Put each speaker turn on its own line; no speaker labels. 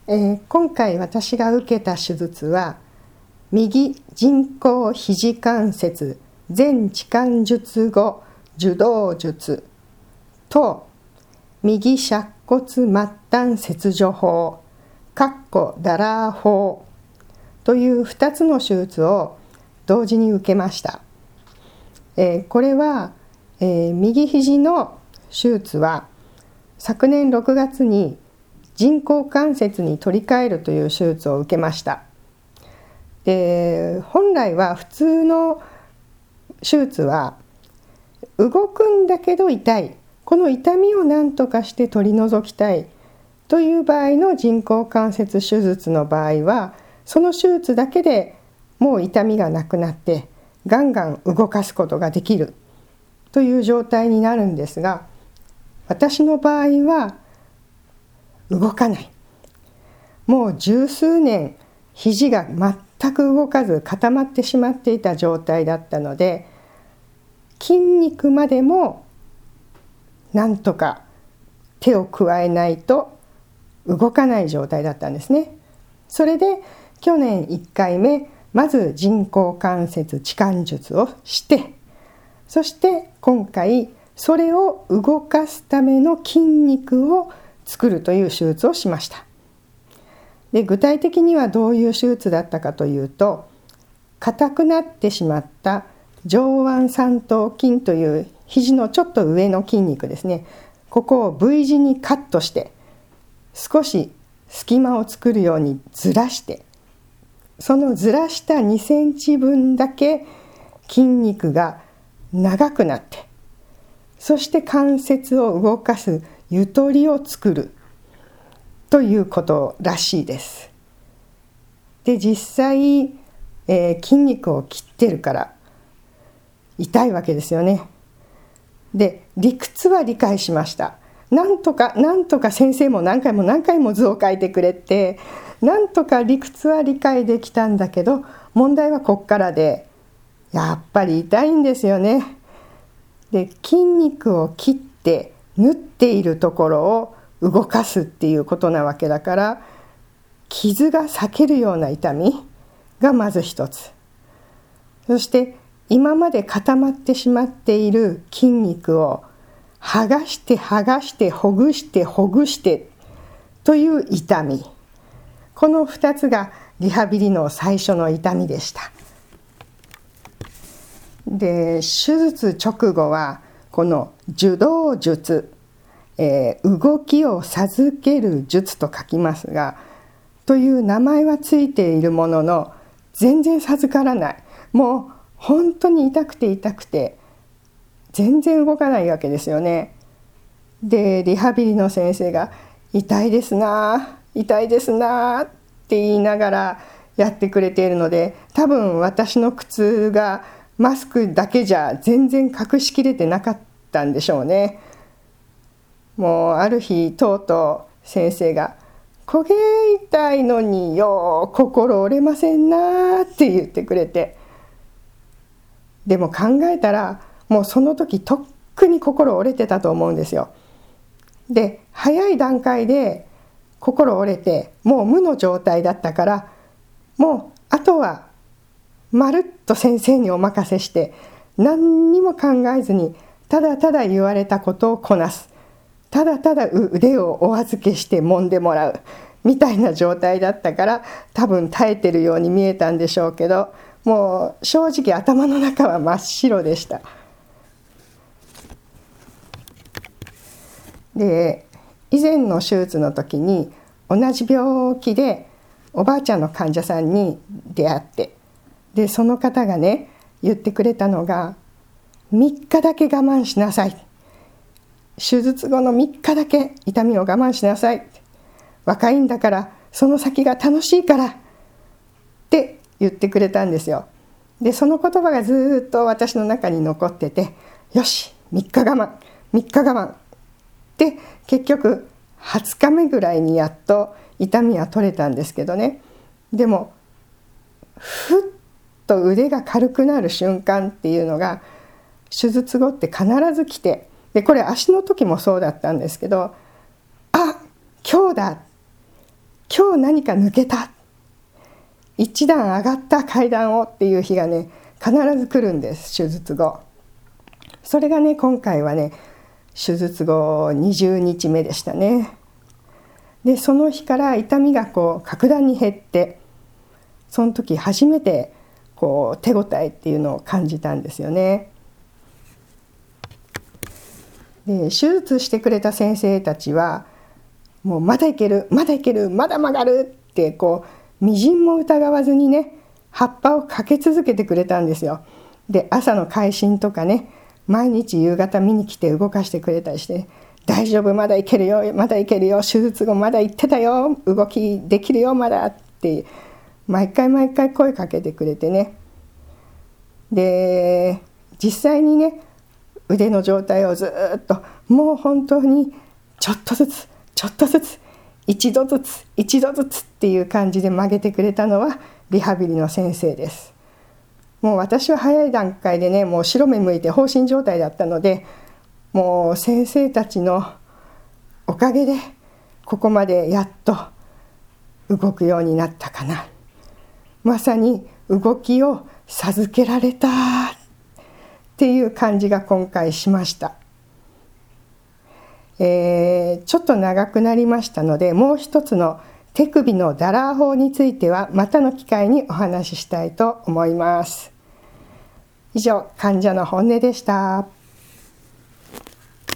今回私が受けた手術は右人工肘関節前置換術後受動術と右尺骨末端切除法ダラー法という2つの手術を同時に受けました。これは、右肘の手術は昨年6月に人工関節に取り替えるという手術を受けました。本来は普通の手術は動くんだけど痛い、この痛みを何とかして取り除きたいという場合の人工関節手術の場合は、その手術だけでもう痛みがなくなってガンガン動かすことができるという状態になるんですが、私の場合は動かない。もう十数年肘が全く動かず固まってしまっていた状態だったので、筋肉までもなんとか手を加えないと動かない状態だったんですね。それで去年1回目まず人工関節置換術をして、そして今回それを動かすための筋肉を作るという手術をしました。で、具体的にはどういう手術だったかというと、硬くなってしまった上腕三頭筋という肘のちょっと上の筋肉ですね、ここを V 字にカットして少し隙間を作るようにずらして、そのずらした2センチ分だけ筋肉が長くなって、そして関節を動かすゆとりを作るということらしいです。で、実際、筋肉を切ってるから痛いわけですよね。で、理屈は理解しました。なんとか先生も何回も図を描いてくれて、なんとか理屈は理解できたんだけど、問題はこっからで、やっぱり痛いんですよね。で、筋肉を切って縫っているところを動かすっていうことなわけだから、傷が裂けるような痛みがまず一つ。そして今まで固まってしまっている筋肉を剥がしてほぐしてという痛み。この2つがリハビリの最初の痛みでした。で、手術直後はこの受動術、動きを授ける術と書きますが、という名前はついているものの全然授からない。もう本当に痛くて全然動かないわけですよね。で、リハビリの先生が痛いですなって言いながらやってくれているので、多分私の苦痛がマスクだけじゃ全然隠しきれてなかったんでしょうね。もうある日とうとう先生が焦げ痛いのによう心折れませんなって言ってくれて、でも考えたらもうその時とっくに心折れてたと思うんですよ。で、早い段階で心折れてもう無の状態だったから、もうあとはまるっと先生にお任せして何にも考えずにただただ言われたことをこなす、ただただ腕をお預けして揉んでもらうみたいな状態だったから、多分耐えてるように見えたんでしょうけど、もう正直頭の中は真っ白でした。で、以前の手術の時に同じ病気でおばあちゃんの患者さんに出会って、でその方がね言ってくれたのが、3日だけ我慢しなさい、手術後の3日だけ痛みを我慢しなさい、若いんだからその先が楽しいからって言ってくれたんですよ。でその言葉がずっと私の中に残ってて、よし3日我慢で、結局20日目ぐらいにやっと痛みは取れたんですけどね。でもふっと腕が軽くなる瞬間っていうのが手術後って必ず来て、でこれ足の時もそうだったんですけど、あ、今日だ、 今日何か抜けた、一段上がった階段をっていう日がね必ず来るんです、手術後。それがね今回はね手術後20日目でしたね。でその日から痛みが格段に減って、その時初めて手応えっていうのを感じたんですよね。で手術してくれた先生たちはもうまだいけるまだいけるまだ曲がるってみじんも疑わずにね葉っぱをかけ続けてくれたんですよ。で朝の回診とかね毎日夕方見に来て動かしてくれたりして、大丈夫まだいけるよまだいけるよ、手術後まだ言ってたよ、動きできるよまだって毎回毎回声かけてくれてね。で実際にね腕の状態をずっともう本当にちょっとずつちょっとずつ一度ずつ一度ずつっていう感じで曲げてくれたのはリハビリの先生です。もう私は早い段階でねもう白目向いて放心状態だったので、もう先生たちのおかげでここまでやっと動くようになったかな。まさに動きを授けられたっていう感じが今回しました。ちょっと長くなりましたので、もう一つの手首のダラー法についてはまたの機会にお話ししたいと思います。以上、患者の本音でした。